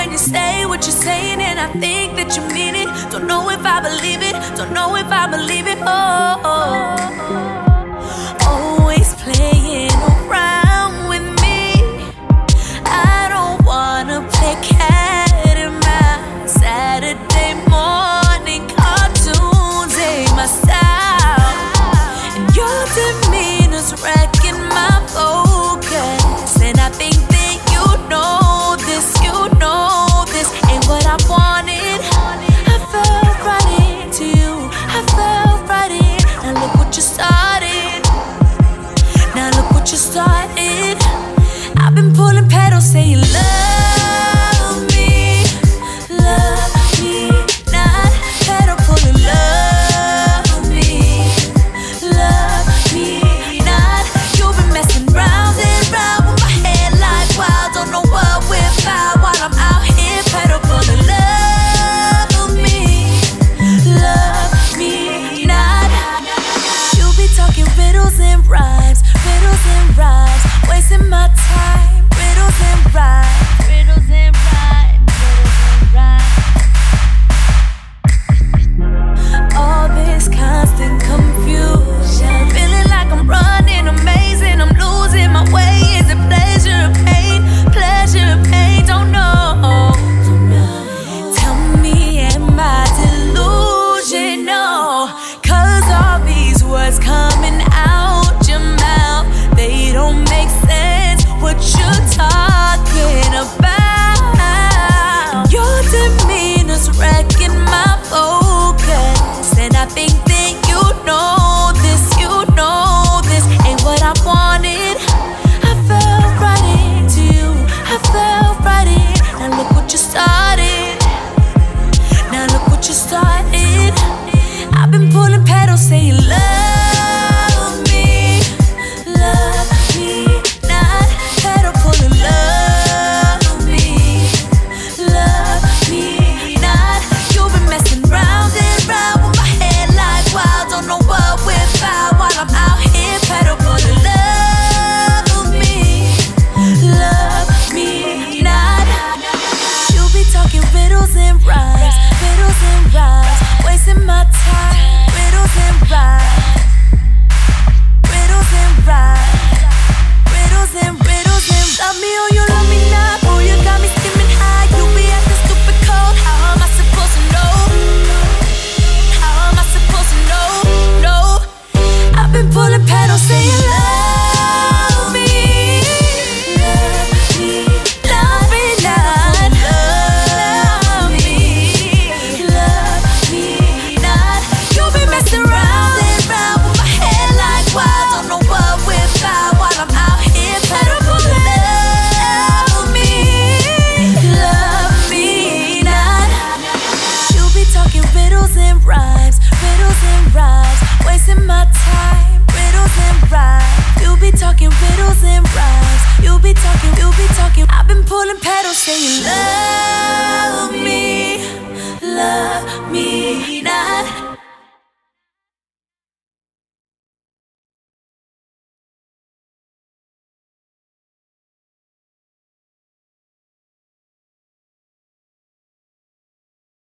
when you say what you're saying, and I think that you mean it. Don't know if I believe it, don't know if I believe it. Always playing around with me. I don't wanna play cat and mouse. Saturday morning cartoons ain't my style, and your demeanor's wrecking my focus. And I think that you know this ain't what I wanted. I fell right into you, I fell right in. Now look what you started, now look what you started. I've been pulling pedals saying love me, not pedal pulling love me, not. You've been messing round and round with my head like wild. Don't know what we're about while I'm out here pedal pulling love me, not. You be talking riddles and rhymes, wasting my time. Riddles and rhymes, riddles and rhymes, riddles and rhymes. All this constant confusion, feeling like I'm running a maze and I'm losing my way. Is it pleasure or pain? Pleasure or pain? Don't know. Tell me, am I delusional? 'Cause all these words coming out your mouth, they don't make sense. What you're talking about, your demeanor's wrecking my focus. And I think that you know this ain't what I wanted. I fell right into you, I fell right in. Now look what you started, now look what you started. I've been pulling pedals saying love me, not pedal pulling love me, not. You've been messing round and round with my head like wild. Don't know what we're about while I'm out here pedal pulling love me, not. You be talking riddles and rhymes, wasting my time. Riddles and rhymes, riddles and rhymes, riddles and love me or you love me not. Oh, you got me skimming high. You be acting stupid cold. How am I supposed to know? How am I supposed to know? No, I've been pulling pedals saying love me, not. Love me, not. You be messing round and round with my head like wild. Don't know what we're about while I'm out here pedal pulling love me, not. You be talking riddles and rhymes, wasting my time. Riddles and rhymes. You be talking riddles and rhymes. You be talking. I've been pulling pedals saying love.